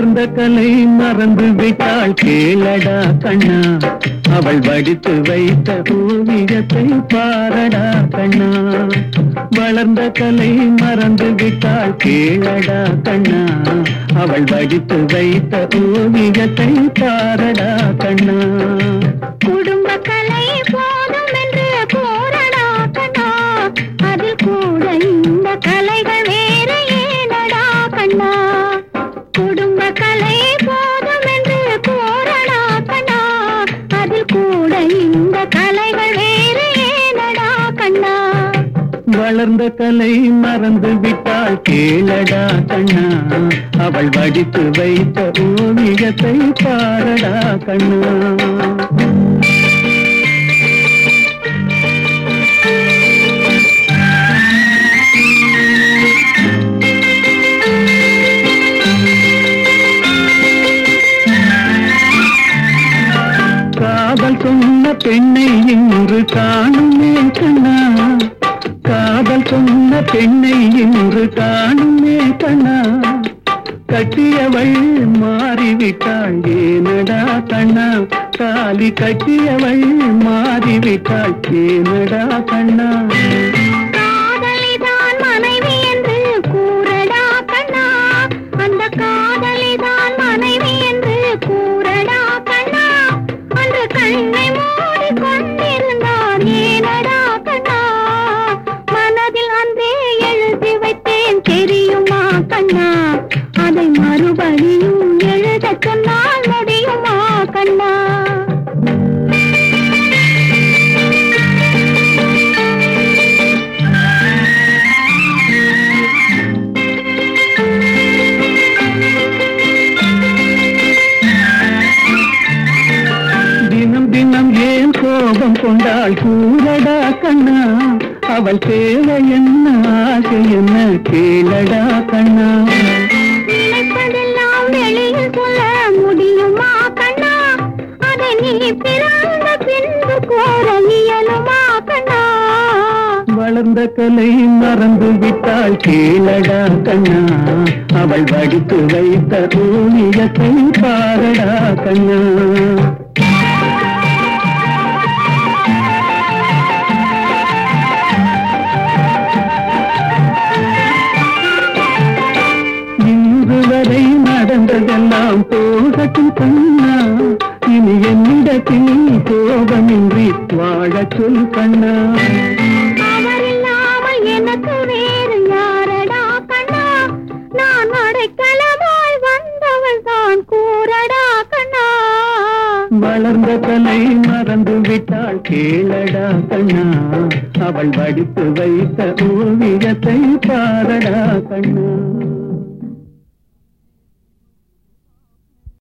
வளர்ந்த கலை மறந்து விட்டாள் கேளடா கண்ணா, அவள் வடித்து வைத்த ஓவியத்தை பாரடா கண்ணா. வளர்ந்த கலை மறந்து விட்டாள் கேளடா கண்ணா, அவள் வடித்து வைத்த ஓவியத்தை பாரடா கண்ணா. குடும்ப கலை போதும் என்று போரடா கண்ணா, அதில் கூட இந்த கலைகள் வேறு ஏனடா கண்ணா. குடும்ப கலை போதும் என்று போரடா கண்ணா, அதில் கூட இந்த கலைகள் வேறு ஏனடா கண்ணா. வளர்ந்த கலை மறந்து விட்டாள் கேளடா கண்ணா, அவள் வடித்து வைத்த ஓவியத்தை பாரடா கண்ணா. காதல் சொன்ன பெண்ணை இன்று காணுமே கண்ணா, காதல் சொன்ன பெண்ணை இன்று காணுமே கண்ணா. கட்டியவள் மாறிவிட்டாள் ஏனடா கண்ணா, தாலி கட்டியவள் மாறிவிட்டாள் ஏனடா கண்ணா. காதலிதான் மனைவி என்று கூறடா கண்ணா, அந்த காதலிதான் மனைவி என்று கூறடா கண்ணா. அன்று கண்ணை மூடி கொண்டிருந்தார் ஏனடா கண்ணா, மனதில் அன்றே எழுதி வைத்தேன் தெரியுமா கண்ணா. அதை மறுபடியும் எழுத சொன்னால் முடியுமா கண்ணா. தினம் தினம் ஏன் கோபம் கொண்டாள் கூறடா கண்ணா, அவள் தேவை என்ன ஆசை என்ன கேளடா கண்ணா. நினைப்பதெல்லாம் வெளியில் சொல்ல முடியுமா கண்ணா, அதை நீ பிறந்த பின்பு கோர இயலுமா கண்ணா. வளர்ந்த கலை மறந்து விட்டாள் கேளடா கண்ணா, அவள் வடித்து வைத்த ஓவியத்தை பாரடா கண்ணா. இன்று வரை நடந்ததெல்லாம் போகட்டும் கண்ணா, இனி என்னிடத்தில் கோபமின்றி வாழச் சொல் கண்ணா. அவர் இல்லாமல் எனக்கு வேறு யாரடா கண்ணா, நான் அடைக்கலமாய் வந்தவள் தான் கூறடா கண்ணா. வளர்ந்த கலை மறந்து விட்டாள் கேளடா கண்ணா, அவள் வடித்து வைத்த ஓவியத்தை பாரடா கண்ணா.